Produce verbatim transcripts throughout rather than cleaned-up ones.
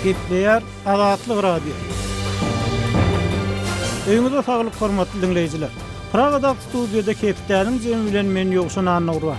Gepleýär Azatlyk radio. Öňüňizde saglyk hormatly dinleýijiler. Pragada studiýada Kepdäniň jemi bilen men ýogşan anagurwa.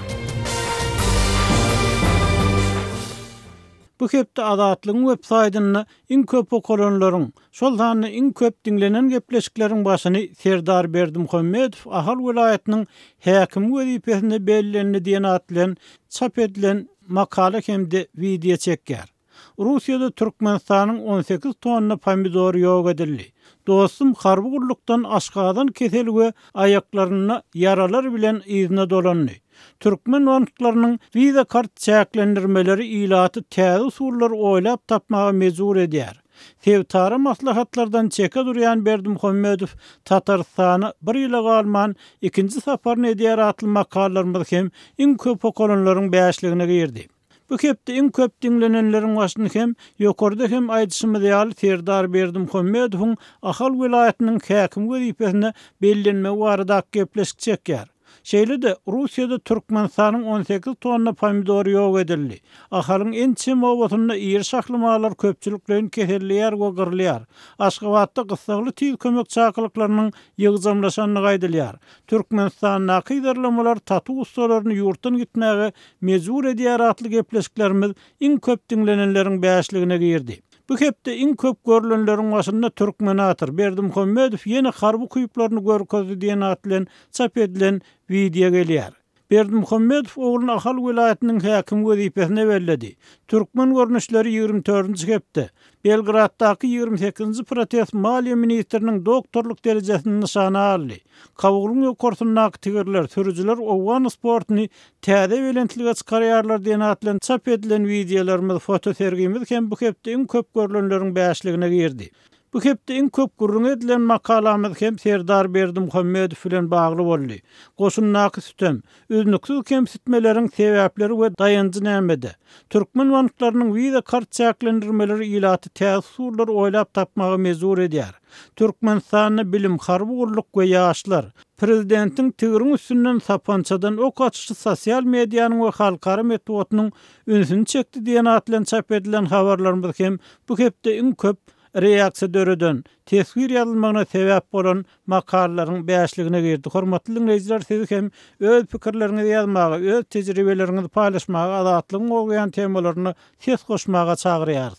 Bu hepde Azatlygyň web saýtyny iň köp okuranlaryň, şol sany iň köp dinlenen gepleşikleriň başyny Serdar Berdimuhammedow Ahal vilayatynyň häkim wezipesine bellenli diýen atlan çap edilen makala hemde video çekýär. Russiýada Türkmenistanyň on sekiz tonna pomidor ýok edildi. Dostum harby gurlukdan aşgadan kesel we aýaklaryna yaralar bilen izne dolandy. Türkmen wantlarynyň viza kart çäklendirmeleri ilaty täze usullar oýlap tapmagy mezur edýär. Sevtara maslahatlardan çeke durýan Berdimuhammedow Tatarstany bir ýyla galman ikinji saparyny edýär atly makallalarymyz hem iň köp okuranlaryň beşligine girdi. Bu hepde iň köp dinlenenleriň başyny hem ýokarda hem aýdyşymyz ýaly Serdar Berdimuhammedowyň Ahal vilayatynyň häkim wezipesine bellenme barada gepleşik çekýär. Şeýle-de Russiýada Türkmenistanyň on sekiz tonna pomidor ýok edildi. Ahalyň ençem owatyna ýer şahlamalar köpçüliklerini keselleýär we gyrlýar. Aşgabatda gysgaly tiz kömek çakylyklarynyň ýygzamlaşanyny gaýdylýar. Türkmenistan nakydarlamalar tatu ustalaryny ýurtdan gitmäge mezur edýär atly gepleşiklerimiz iň köp dinlenenleriň beşligine girdi. Bu hepde iň köp görülenleriň başynda Türkmenator Berdimuhammedow ýene harby kuýuplaryny görkezdi diýen atlan çap edilen video gelýär. Berdimuhammedow ogluny Ahal vilayatynyň häkim wezipesine berledi. Türkmen görnüşleri ýygrimi dördünji hepde Belgraddaky ýygrimi sekizinji protest maliýe ministriniň doktorluk derejesini nyşana aldy. Kabulun ýokartyndaky tigirler, sürüjiler owan sportyny täze belentlige çykarýarlar diýen atlan çap edilen videolarymyz, foto sergimiz hem bu hepde iň köp görülenleriň beşligine girdi. Bu hepde iň köp gurrun edilen makalamyz hem Serdar Berdimuhammedow bilen bagly boldy. Goşunnaky sütem, üznüksiz kemsitmeleriň sebäpleri we dayanjy nämede? Türkmen wantlarynyň viza kart çäklendirmeleri ilaty täze usullar oýlap tapmagy mezur edýär. Türkmenistanyň bilim harby gurluk we ýaşlar prezidentiň tigiriň üstünden sapançadan ok açyşy sosial mediýanyň we halkara metodynyň ünsüni çekdi diýen atlan çap edilen habarlarymyz hem bu hepde iň köp reaksiýa döreden tesvir ýazylmagyna sebäp bolan makalalaryň beşligine girdi. Hormatly dinleýijiler, siz hem öz pikirleriňizi ýazmagy, öz tejribeleriňizi paýlaşmagy, azatlygyň ogýan temalaryny ses goşmaga çagyrýar.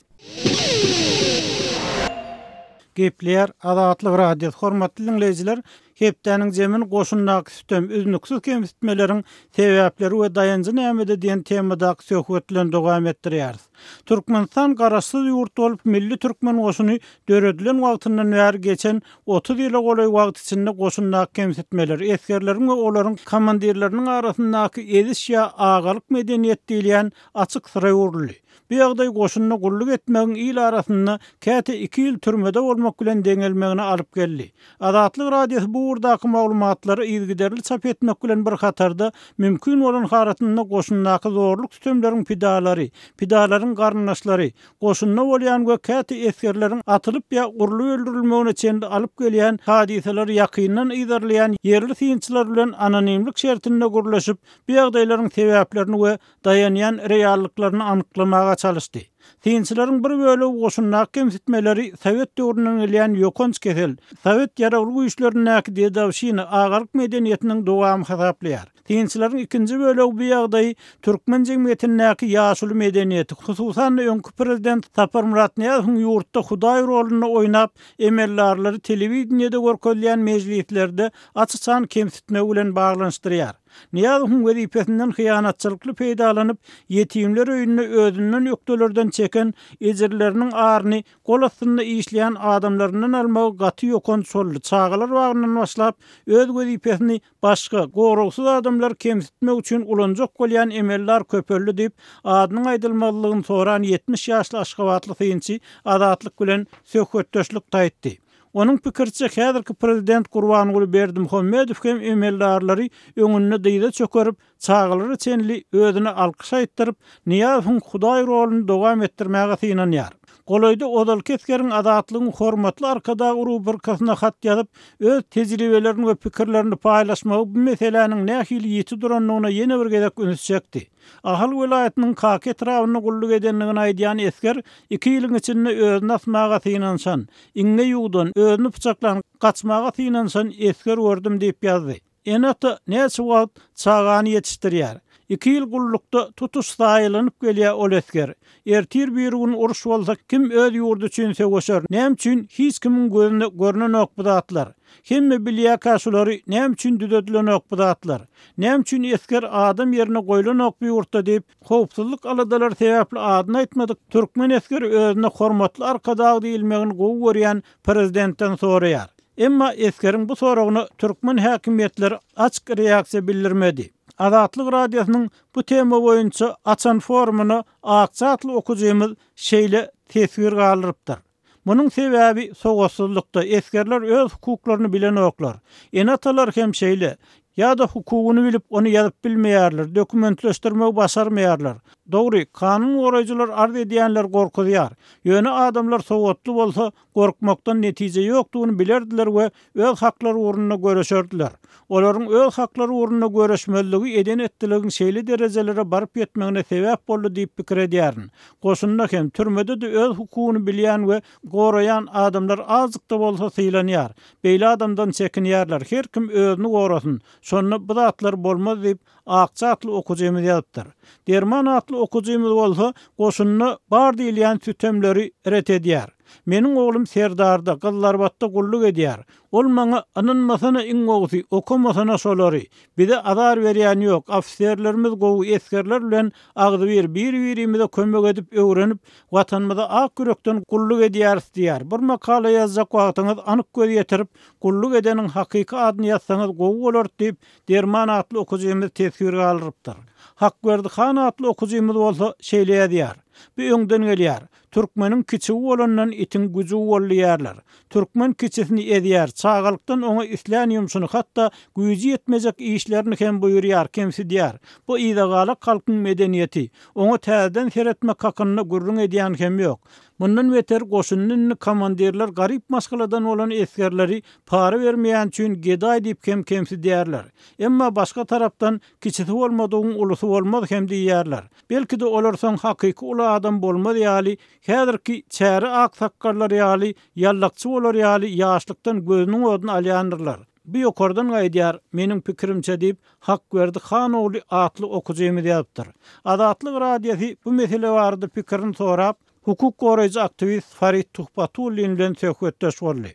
Gepleýär Azatlyk radio. Hormatly dinleýijiler, Hepdäniň jemin goşunnaky sütem üznüksiz kemsitmeleriň sebäpleri we dayanjy nämede diýen temadaky söhbetlerini dowam etdirýäris. Türkmenistan garaşsyz ýurt bolup milli türkmen goşuny döredilen wagtyndan bäri geçen otuz ýyla golay wagt içinde goşunnaky kemsitmeleri, eskerleriň we olaryň komandirleriniň arasyndaky eziş ýa agalyk medeniýet diýilen açyk syra uruly. Bu ýagdaý goşunyna gulluk etmegiň il arasynda käte iki ýyl türmede bolmak bilen deňelmegine alyp geldi. Azatlyk radiosu bu urdaky maglumatlary ýygyderli çap etmek bilen bir hatarda mümkin bolan haratynda goşunnaky zorluk sütemleriň pidalary, pidalaryň garnaşlary, goşunna bolýan we käte eskerleriň atylyp ýa urly öldürilmegine çenli alyp gelýän hadiseler ýakyndan ýydarlayan yerli synçylar bilen anonimlik şertinde gurlaşyp bu ýagdaýlaryň sebäplerini we dayanýan reallyklaryny anyklamaga çalışdy. Synçylaryň bir bölegi goşunnaky kemsitmeleri Sowet döwründen gelýän ýokanç kesel, Sowet ýaragly güýçleriniň dedawşyny agalyk medeniýetiniň dowamy hasaplaýar. Synçylaryň ikinji bölegi bu ýagdaý türkmen jemgyýetiniň ýaşuly medeniýeti, hususan öňkü prezident Sapar Murat Niýazowyň ýurtda Hudaý roluny oýnap, emellarlary telewiziýada görkezýän mejlislerde açyçan kemsitme bilen baglanşdyrýar. Niýazowyň wezipesinden hyýanatçylykly peýdalanyp, ýetimler öýüne özünden ýokdolardan çeken ejirleriniň aryny gol astynda işleýän adamlarynyň almagy gaty ýokan solly çağalar wagtyndan başlap öz wezipesini başga gorugsyz adamlar kemsitmek üçin ulanjak bolýan emellar köpelli diýip adynyň aýdylmalygyny soran yetmiş ýaşly Aşgabatly synçy azatlyk bilen söhbetdeşlik taýtdy. Onun pikirçe häzirki prezident Gurbanuly Berdimuhammedow hem emellarlary öňünde dyýda çökerip çağalary çenli özüne alkyş aýtdyryp Niýazowyň Hudaý roluny dowam etdirmäge synanýar. Goloyda odal keskerin adatlygyň hormatly arkadagy rubrikasyna hat ýazyp, öz tejribelerini we pikirlerini paýlaşmagy bu meseleniň nähili ýeti duranlygyna ýene bir gezek ünsüçekdi. Ahal welaýatynyň Kaki etrawyny gulluk edenligini aýdýan esker, iki ýylyň içinde özüni asmaga synansan, iňne ýugdan özüni pyçaklan gaçmaga synansan esker gördüm diýip ýazdy. Enata näçe wagt çagany ýetişdirýär. iki ýyl gullukda tutuş saýlanyp gelýär ol esker. Ertir bir gün uruş bolsa kim öz ýurdu üçin söwüşer, näme üçin hiç kimiň gözüne görnen ok budatlar. Hemme bilýär kaşulary näme üçin düdedilen ok budatlar. Näme üçin esker adam ýerine goýulan ok ýurtda diýip howpsuzlyk aladalar sebäpli adyny aýtmadyk. Türkmen esker özüne hormatly arkadagy diýilmegini gowy görýän prezidentden soraýar. Emma eskeriň bu soragyna Türkmen häkimetleri açyk reaksiýa bildirmedi. Azatlyk radiosynyň bu tema boýunça açan forumuny Akçatly okujymyz şeýle tesir galyrypdyr. Munyň sebäbi sowatsuzlykda eskerler öz hukuklaryny bilen oklar. Enatalar hem şeýle ýa-da hukugyny bilip onu ýazyp bilmeýärler, dokumentleşdirmek başarmaýarlar. Dogry, kanun goraýjylar arz edýänler gorkudýar. Ýöne adamlar sowatly bolsa gorkmakdan netije ýokdugyny bilerdiler we öz haklary uğruna göreşerdiler. Olaryň öz haklary uğruna göreşmeligi eden etdiligiň şeýle derejelere baryp ýetmegine sebäp boldy diýip pikir edýärin. Goşunda hem türmede de öz hukugyny bilýän we goraýan adamlar azykda bolsa sylanýar. Beýle adamdan çekinýärler. Her kim özüni gorasyn, şonu bu zatlar bolmaz diýip Akçatly okujymyz ýazypdyr. Derman atly okujymyz bolsa goşunyny bar diýilýän tütemleri ret edýär. Meniň oglum Serdarda, Gyllarbatda gulluk edýär. Ol maňa anynmasyna iň gowsy, okumasyna solary. Bize azar berýän ýok. Ofisiýerlerimiz gowy eskerler bilen agdy bir bir-birimize kömek edip öwrenip, watanymyza ak yürekden gulluk edýäris diýär. Bir makala ýazjak wagtyňyz anyk göz ýetirip, gulluk edeniň hakyky adyny ýazsaňyz gowy bolar diýip Derman atly okujymyz tesir galyrypdyr. Hakberdi Xan atly okujymyz bolsa şeýle ýazýar. Bu öňden gelýär. Türkmeniň kiçi bolandan itin güji bolýarlar. Türkmen kiçisini edýär. Çağalykdan oňa islan ýumşuny hatda güji ýetmejek işlerini hem buýurýar, kemsidýär. Bu ýa-da halkyň medeniýeti. Oňa täzeden seretmek hakyny gurrun edýän hem ýok. Mundan beter goşunyň komandirler garyp maskaladan olan eskerleri para bermeýän üçin gedaý diýip hem kemsidýärler. Emma başga tarapdan kiçisi bolmadygyň ulusy bolmaz hem diýýärler. Belki de olar soň hakyky uly adam bolmaz ýaly, häzirki çäri ak sakkarlar ýaly, ýallakçy bolar ýaly ýaşlykdan gözüniň oduny alýandyrlar. Bu ýokardan gaýdýar, meniň pikirimçe diýip Hakberdi Xan ogly atly okujymyz ýazypdyr. Azatlyk radiosy bu mesele barada pikirini sorap, hukuk goraýjy aktivist Farid Tuhpatullin bilen söhbetdeş boldy.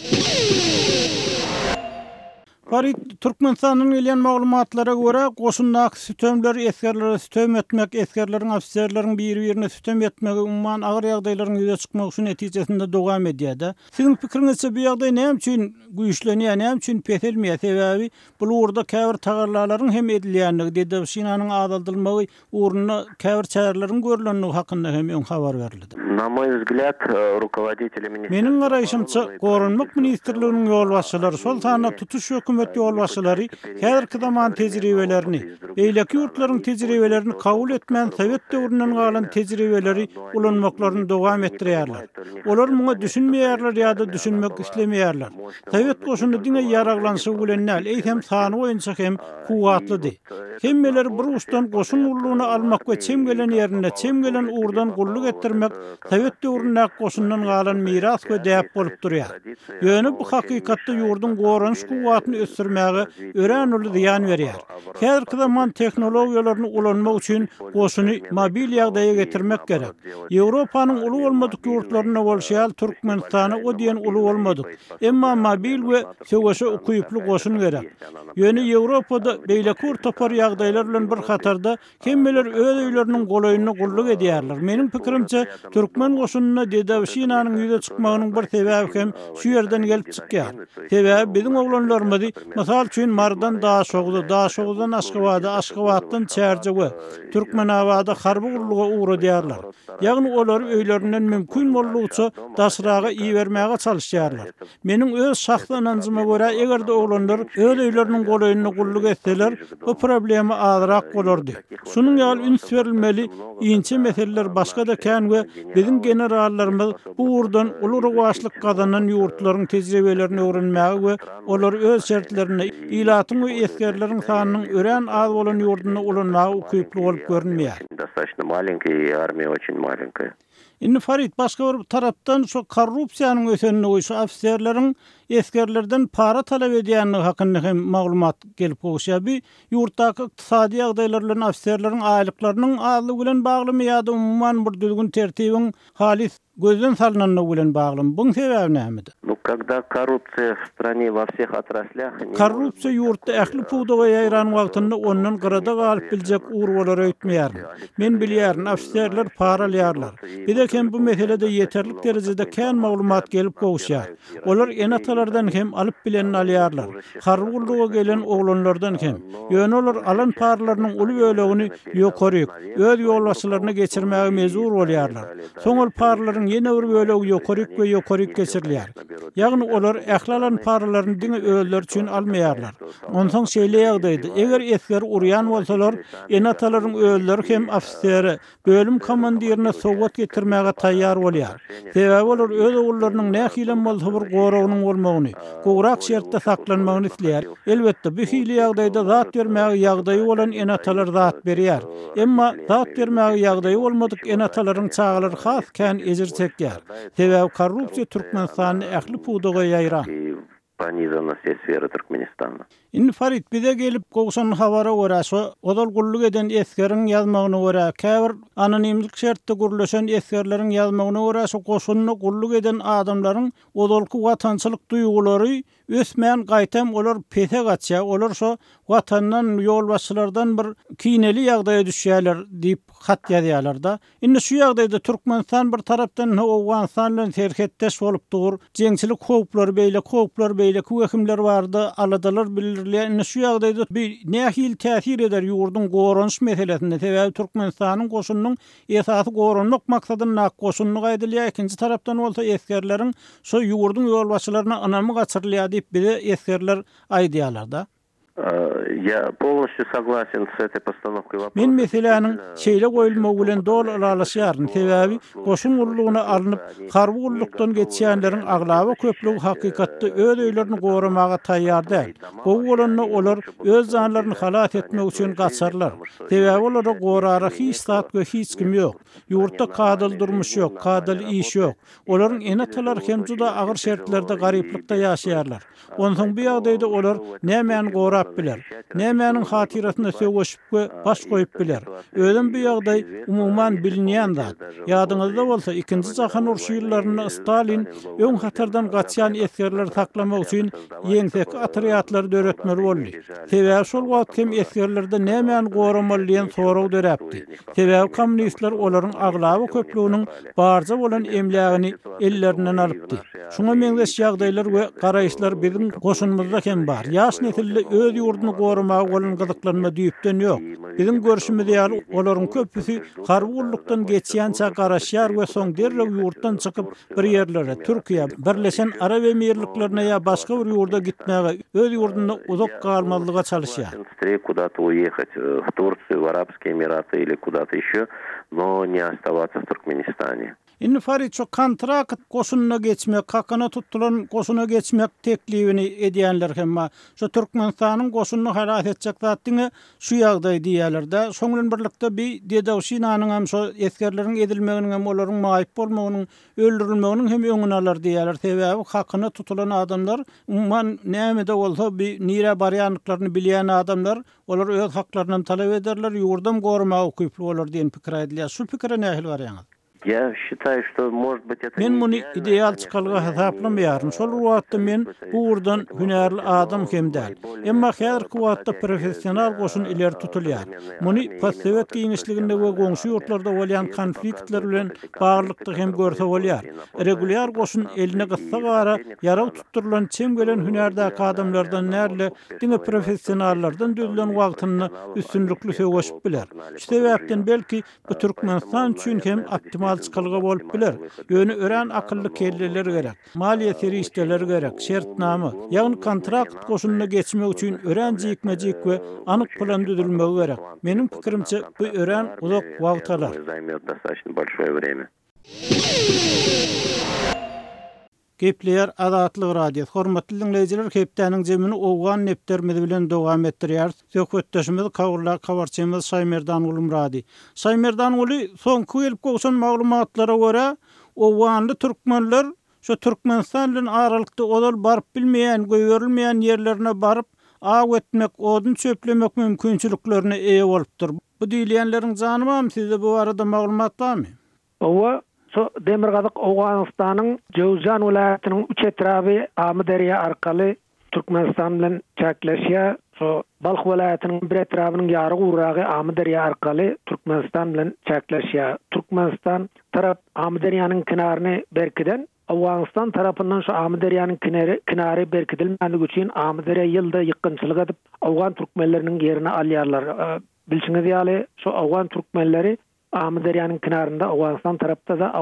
Farid, Türkmenistanyň gelýän maglumatlara görä, goşundaky sütemler eskerlere sütem etmek, eskerleriň ofisiýerleriň bir-birine sütem etmegi umman agyr ýagdaýlaryň ýüze çykmagy üçin netijesinde dowam edýär. Siziň pikiriňizçe bu ýagdaý näme üçin güýçlenýär, näme üçin peselmeýär? Sebäbi bu urda käbir tagarlaryň hem edilýänligi, dedi Şinanyň azaldylmagy uğruna käbir çärelerin görülenligi hakynda hem öň habar berildi. На мой взгляд, руководители министерства... Meniň garaýşymça, Gorunmak ministrliginiň ýolbaşçylary, şol sanda tutuş hökümet ýolbaşçylary häzirki zaman tejribelerini, beýleki ýurtlaryň tejribelerini kabul etmän Sowet döwründen galan tejribeleri ulanmaklaryny dowam etdirýärler. Olar muňa düşünmeýärler ýa-da düşünmek islemeýärler. Sowet goşuny diňe ýaraglanşy bilen näl, eýsem sany boýunça hem kuwatlydy. Hemmeler bir ustan goşun ullugyny almak we çemgelen ýerine çemgelen uğurdan gulluk etdirmek Sowet döwründen goşundan galan miras we däp bolup durýar. Ýöne bu hakykatda ýurdun goranç kuwatyny ösdürmäge ören uly ýan berýär. Häzirki zaman tehnologiýalaryny ulanmak üçin goşuny mobil ýagdaýa getirmek gerek. Ýewropanyň uly bolmadyk ýurtlaryna bolşýar Türkmenistana o diýen uly bolmadyk. Emma mobil we söwüşe ukuyuply goşun gerek. Ýöne Ýewropada beýleki urtapar ýagdaýlar bilen bir hatarda hemmeler öz öýleriniň golaýyny gulluk edýärler. Meniň pikirimçe Türkmen goşunyna Dedew Şinanyň ýüze çykmagynyň bir sebäbi hem şu ýerden gelip çykýar. Sebäbi biziň oglanlarymyz Masal üçin Mardan daha şogdy, daha şogdan Aşgabatda, Aşgabatdan Çärjege, Türkmenabada harby gurluga uğradýarlar. Ýagny olar öýlerinden mümkin bolýarça daşraga iý bermäge çalyşýarlar. Meniň öz şahsy anancyma görä, egerde oglanlar öz öýleriniň golaýyny gulluk etseler, bu problem problemi azyrak bolardy. Şunun ýaly üns berilmeli, inçe meseleler başga da kän we bizim generallarymyz bu urdan ulary başlyk gazanan ýurtlaryň tejribelerini öwrenmäge we olar öz şertlerini ilatyň we eskerleriň sanynyň ören az bolan ýurduny ulanmagy köpli bolup görünmeýär. Достаточно маленькая, и армия очень маленькая. Indi Farid başga bir tarapdan şu korrupsiýanyň ösenine goýşy ofisiýerleriň eskerlerden para talap edýänligi hakynda hem maglumat gelip goýşýar. Ýurtdaky ykdysady ýagdaýlar bilen ofisiýerleriň aýlyklarynyň azlygy bilen baglymy ýa-da umumyň bir düzgün tertibiň halis gözden salynanyny bilen baglymy. Buň sebebi nämedir? Ну, когда коррупция в стране во всех отраслях... Korrupsiýa ýurtda ähli puwdaga ýaýran wagtynda ondan gyrada galyp biljek uğurlar öýtmeýär. Men bilýärin, ofisiýerler para alýarlar. Bir de hem bu meselede yeterlik derecede kän maglumat gelip goýşýar. Olar enatalardan hem alyp bilenini alýarlar. Harwurluga gelen oglanlardan hem. Ýöne olar alan paralarynyň uly bölegini ýokaryk, öz ýolbaşçylaryna geçirmäge mezur bolýarlar. Soň ol paralaryň ýene bir bölegi ýokaryk we ýokaryk geçirilýär. Ýagny olar ählalan paralaryny diňe özleri üçin almaýarlar. Ondan şeýle ýagdaýda eger esker urýan bolsalar, enatalaryň özleri hem ofisiýeri, bölüm komandirine sowgat getirmäge taýýar bolýar. Sebäbi olar öz oglarynyň nähilem bolsa bir goragynyň bolmagyny, gowrak şertde saklanmagyny isleýär. Elbetde bu hili ýagdaýda zat bermäge ýagdaýy bolan enatalar zat berýär. Emma zat bermäge ýagdaýy bolmadyk enatalaryň çagalary has kän ejir çekýär. Sebäbi korrupsiýa Türkmenistanyň ähli puwdaga ýaýran. Понизана все сферы Туркменистана. Indi Farid bize gelip goşan habara görä, odal gulluk eden eskeriň ýazmagyny görä, käbir anonimlik şertde gurulşan eskerleriň ýazmagyny görä, şu goşunyny gulluk eden adamlaryň odalky watançylyk duýgulary ösmeýän gaýtam olar pete gatça, olar şu watandan ýolbaşçylardan bir kineli ýagdaýa düşýärler diýip hat ýazýarlar da. Indi şu ýagdaýda Türkmenistan bir tarapdan Awganistan bilen terhetdeş bolup dur, jeňçilik howplar beýle, howplar beýle köhümler bardy, aladalar bilirler. Şu ýagdaýda bir nähil täsir eder ýurdun goranç meselesinde. Sebäbi Türkmenistanyň goşunynyň esasy goranmak maksadyna goşunyny gaýdylýar. Ikinji tarapdan bolsa eskerleriň şu ýurdun ýolbaşçylaryna anamy gaçyrylýar diýip bize eskerler aýdýarlar da. Я полностью согласен с этой постановкой вопроса. Men meselanyň şeýle goýulmagy bilen dol aralaşýaryn. Sebäbi goşun urlugyna alınıp harby urlukdan geçýänleriň aglaba köplügi hakykatda öz öýlerini goramaga taýýar däl. Bu bolanyny olar öz zanlaryny halat etmek üçin gaçarlar. Sebäbi olara gorara hiç zat we hiç kim ýok. Ýurtda kadyl durmuş ýok, kadyl iş ýok. Olaryň enatalar hem juda agyr şertlerde garyplykda ýaşaýarlar. Ondan bu ýagdaýda olar nämäni gorap biler, nämäniň hatirasyna söwüşip we baş goýup biler. Öýlen bu ýagdaý umumyň bilinýän zat. Ýadyňyzda bolsa ikinji jahan urşy ýyllaryny Stalin öň hatardan gaçýan eskerler saklamak üçin ýeňsek atryatlar döretmeli boldy. Sebäbi şol wagt hem eskerlerde nämäni goramaly diýen soraw döräpdi. Sebäbi kommunistler olaryň aglaba köplüğiniň barja bolan emlägini ellerinden alypdy. Şuňa meňzeş ýagdaýlar we garaýşlar bizim goşunymyzda hem bar. Ýaş nesilde öz ýurduny goramagy bolan gyzyklanma düýpden ýok. Bizim görüşimiz ýaly olaryň köpüsi harwurlukdan geçýänçe garaşýar we soň derlew ýurtdan çykyp bir ýerlere, Türkiýe, Birleşen Arab Emirliklerine ýa başga bir ýurda gitmäge, öz ýurdunda uzak galmalyga çalışýar. Куда-то уехать в Турцию, в Арабские Эмираты или куда-то еще, но не оставаться в Туркменистане. Indi Farid şu kontrakt goşunyna geçmek, hakyna tutulan goşuna geçmek teklibini edýänler hemme şu Türkmenistanyň goşunyny halat etjek zatdyňy şu ýagdaý diýerler de. Şoňdan birlikde bir Dedawşinanyň hem şu eskerleriň edilmeginiň hem olaryň maýyp bolmagynyň, öldürilmeginiň hem öňüne alar diýerler. Sebäbi hakyna tutulan adamlar umman näme-de bolsa bir nire barýanlyklaryny bilýän adamlar, olar öz haklaryny talap ederler, ýurdam goramagy köpli bolar diýen pikir aýdylýar. Şu pikire nähil barýaňyz? Я считаю, что, может быть, это... Men muny ideal çykalga hesaplamýarym. Şol wagtda men bu urdan hünärli adam hem däl. Emma häzirki wagtda professional goşun ileri tutulýar. Muny postsovet giňişliginde we goňşy ýurtlarda bolýan konfliktler bilen baglykda hem görse bolýar. Regulýar goşun eline gyssa gara ýaraw tutturulan çem gelen hünärdäki adamlardan näle diňe professionallardan düzülen wagtyny üstünlükli söwüşip biler. Şu sebäpden belki bu Türkmenistan üçin hem optimal balçykalyga bolup biler. Ýöne ören akylly kelleler gerek. Maliýe ferişdeleri gerek, şertnamy, ýagny kontrakt goşunyna geçmek üçin ören jikmejik we anyk plan düzülmegi gerek. Menim pikirimçe bu ören uzak wagt alar. Gepleýär Azatlyk radio. Hormatly dinleýijiler, hepdeniň jemini owgan neptermedi bilen dowam etdirýär. Söhbetdeşimiz kawurlar kawarçymyz Saýmerdan ulum radi. Saýmerdan uly soňky gelip goşan maglumatlara görä, owganly türkmenler şu Türkmenistan bilen aralykda odal baryp bilmeýän, göýerilmeýän ýerlerine baryp aw etmek, odun çöplemek mümkinçiliklerine eýe bolupdyr. Bu diýilýänleriň janymam sizde bu arada maglumat barmy? Owa so Demirgazyk Awganystanyň Jowzan welaýatynyň üç etraby Amy derýa arkaly Türkmenistan bilen çäkleşýär. So Balx welaýatynyň bir etrabynyň ýary guragy Amy derýa arkaly Türkmenistan bilen çäkleşýär. Türkmenistan tarap Amy derýanyň kynaryny berkiden Awganystan tarapyndan şu Amy derýanyň kinary kinary berkidilmänligi üçin Amy derýa ýylda ýykynçylyk edip Awgan türkmenleriniň ýerini alýarlar. Bilşiňiz ýaly şu Awgan türkmenleri Amy derýanyň kinarynda Awganistan tarapda da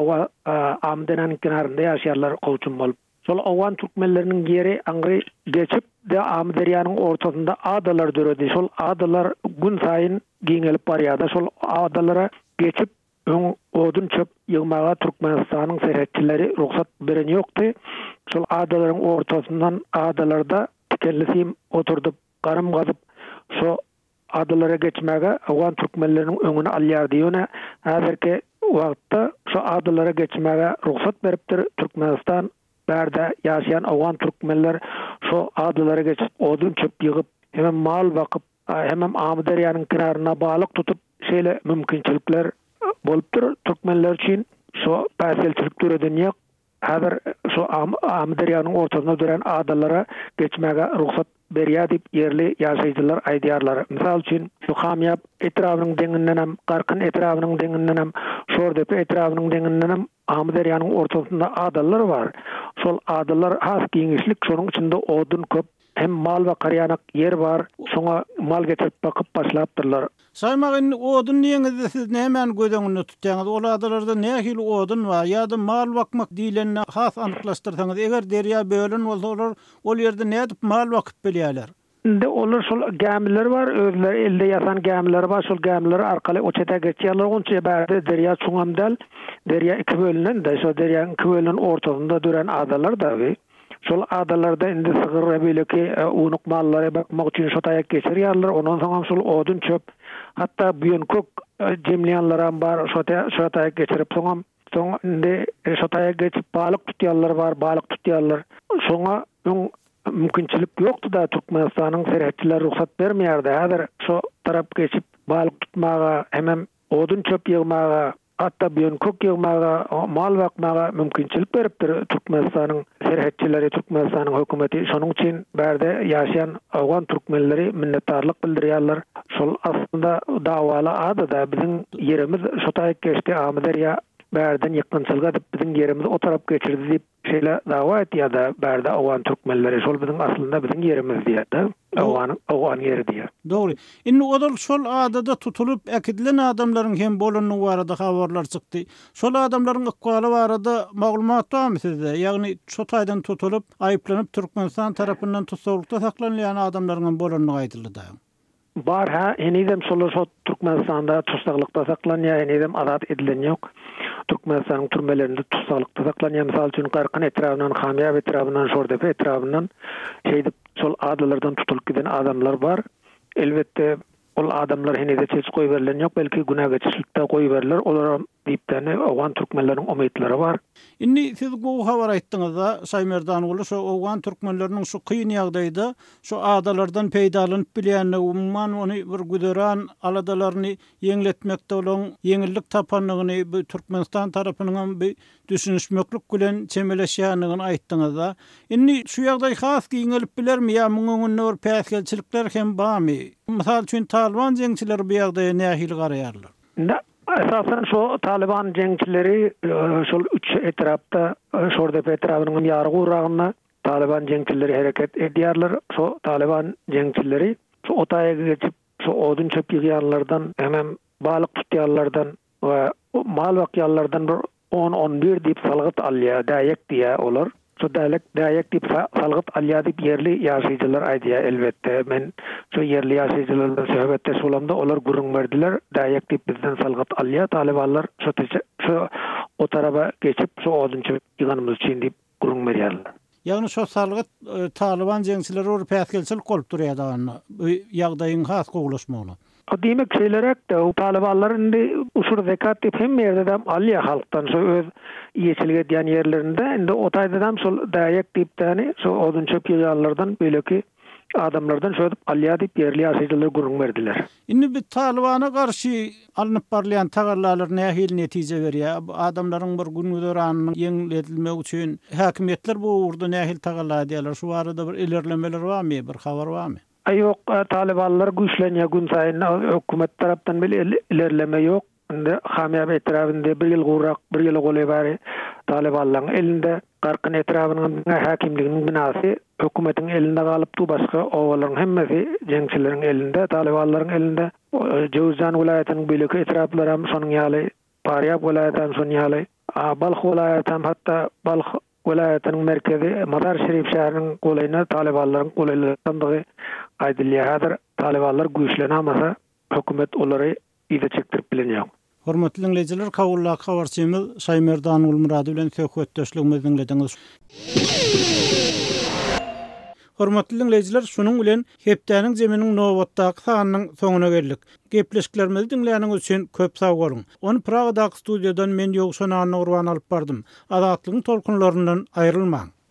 Amy derýanyň kinarynda ýaşaýarlar gowçum bolup. Şol Awgan türkmenleriniň ýeri aňry geçip de Amy derýanyň ortasynda adalar döredi. Şol adalar gün saýyn giňelip barýardy. Şol adalara geçip öň odun çöp ýygmaga Türkmenistanyň serhetçileri ruhsat beren ýokdy. Şol adalaryň ortasyndan adalarda tikellisim oturdup garym gazyp şo adalara geçmege Awgan türkmenleriniň öňüne alýardy. Ýöne häzirki wagtda şu adalara geçmege ruhsat beripdir Türkmenistan. Bärde ýaşaýan Awgan türkmenler şu adalara geçip odun çöp ýygyp, hem mal bakyp, hem Amy derýanyň kynaryna balyk tutup şeýle mümkinçilikler bolupdyr. Türkmenler üçin şu päselçilik türeden ýok. Häzir şu Amy derýanyň ortasyna duran adalara geçmege ruhsat berýär diýip ýerli ýaşaýjylar aýdýarlar. Mysal üçin şu Hamýap etrabynyň deňinden hem Garkyn etrabynyň deňinden hem Şordepe etrabynyň deňinden hem Amy derýanyň ortasynda adalar bar. Şol adalar has giňişlik, şonuň içinde odun köp, hem mal we qaryanak yer bar. Şoňa mal getirip bakyp başlapdyrlar. Saýmagyn odun ýeňizde siz nämen gödeňiňizde tutýaňyz? Ol adalarda nähili odun bar ýa-da mal bakmak diýilende has anyklaşdyrsaňyz, eger derýa bölen bolsa olar ol ýerde nädip mal bakyp bilýärler? Inde olar şol gämiler bar, özleri elde ýasan gämiler bar, şol gämiler arkaly oçeta geçýärler. Onça bärde derýa çuňamdal, derýa iki bölünen de, şo derýanyň iki bölünen ortasynda duran adalar da. Şol adalarda indi sygyr beleki unuq mallary bakmak üçin şo taýak geçirýärler. Ondan soň şol odun çöp, hatda büýen kök jemleýänler bar, şo şo taýak geçirip soňam soň indi şo taýak geçip balyk tutýarlar bar, balyk tutýarlar. Şoňa öň mümkinçilik ýokdy da Türkmenistanyň serhetçileri ruhsat bermeýärdi. Häzir şo tarap geçip balyk tutmaga, hem odun çöp ýygmaga, hatda büýen kök ýygmaga, mal bakmaga mümkinçilik beripdir Türkmenistanyň serhetçileri, Türkmenistanyň hökümeti. Şonuň üçin bärde ýaşaýan Awgan türkmenleri minnetdarlyk bildirýärler. Şol aslında dawaly ada da biziň ýerimiz şo taýak geçdi, Amy derýa bärden ýykynçylyk edip biziň ýerimizi o tarap geçirdi diýip şeýle dawa etýärdi bärde Awgan türkmenleri. Şol biziň aslında biziň ýerimiz diýär. Awgan Awgan ýeri diýär. Dogry. Indi odal şol adada tutulup äkidilen adamlaryň hem bolanyny barada habarlar çykdy. Şol adamlaryň ykbaly barada maglumat barmy sizde? Ýagny şo taýdan tutulup aýyplanyp Türkmenistan tarapyndan tutulukda saklanýan adamlaryň bolanyny aýdyldy da. Bar ha, enidem şol şo Türkmenistanda tutsaklıkta saklanýar, enidem azat edilen ýok. Türkmenistanyň türmelerinde tutsaklıkta saklanýar. Mysal üçin Garkyn etrabynyň, Hamýap etrabynyň, Şordepe etrabynyň şeýdip şol adalardan tutulup giden adamlar bar. Elbette ol adamlar henide çeç goý berilen ýok, belki günä geçişlikde goý berilер. Olar diýipden Awgan türkmenleriň umytlary bar. Indi siz gowy habar aýtdyňyz da, Saýmerdan uly, şo Awgan türkmenleriniň şu kıyın ýagdaýda şu adalardan peýdalanyp bilýän, umman ony bir güderan aladalaryny ýeňletmekde bolan ýeňillik tapanlygyny bu Türkmenistan tarapynyň bir düşünüşmeklik bilen çemeleşýänligini aýtdyňyz da. Indi şu ýagdaý has giňelip bilermi ýa muňuňda bir päsgelçilikler hem barmy? Mysal üçin Taliban jeňçileri bu ýagdaýa nähili garaýarlar? Esasen şu Taliban jeňçileri şol üç etrapda Şordepe etrabynyň ýary guragyna Taliban jeňçileri hereket edýärler. Şu Taliban jeňçileri şu otaýa geçip şu odun çöp ýygýanlardan, hem balyk tutýanlardan we mal wakýallardan bir on on bir diýip salgyt alýa, daýek diýä olar. Şu daýek daýek diýip salgyt alýa diýip yerli ýaşaýjylar aýdýa elbetde. Men şu yerli ýaşaýjylar bilen söhbetde sulamda olar gurrun berdiler. Daýek diýip bizden salgyt alýa, talibanlar şu şu o tarafa geçip şu odunçy ýyganymyz üçin diýip gurrun berýärler. Ýagny şu salgyt Taliban jeňçileri ur päsgelçil golup durýardygyny, bu ýagdaýyň has gowlaşmagyny. O demek şeylerek de o talibanlar indi uşur zekat diýip hem ýerde alýa halktan şu öz ýeçilge diýen ýerlerinde indi o taýdam şol daýek diýip täni şu odunçy ýalarlardan beýleki adamlardan şöyle alýa diýip ýerli ýaşaýjylar gurrun berdiler. Indi bir Talibana garşy alınıp barlayan tagarlalar nähil netije berýär? Adamlaryň bir günüdöranyny ýeňletilmek üçin häkimetler bu urda nähil tagarlar diýerler. Şu arada bir ilerlemeler barmy, bir habar barmy? Yok, talibanlar güýçlenýär gün saýyn hökümet tarapdan bile ilerleme yok. Indi Hamyab etrafynda bir ýyl gurrak, bir ýyl goly bary talibanlaryň elinde garkyn etrafynyň häkimliginiň binasy hökümetiň elinde galypdy, başga owalaryň hemmesi jeňçileriň elinde, talibanlaryň elinde. Jowzan welaýatynyň beýleki etraflary hem şonuň ýaly, Faryab welaýatynyň şonuň ýaly, Balx welaýatynyň hatda Balx welaýatynyň merkezi Mazar Şerif şäheriniň golayna talibanlaryň golaylandygy aýdylýar. Häzir talibanlar güýçlenmese hökümet olary ýa-da çekdirip bilenýär. Hormatly dinleyijiler, kawulla habarçymyz Şaýmerdan Ulmurady bilen söhbetdeşligimizi dinlediňiz. Hormatly dinleyijiler, şunuň bilen hepdeniň jeminiň nowatdaky sanynyň soňuna geldik. Gepleşiklerimizi dinleýäniňiz üçin köp sag bolun. Onu Pragadaky studiýadan men Ýogşan Urban alyp bardym. Azatlygyň tolkunlaryndan aýrylmaň.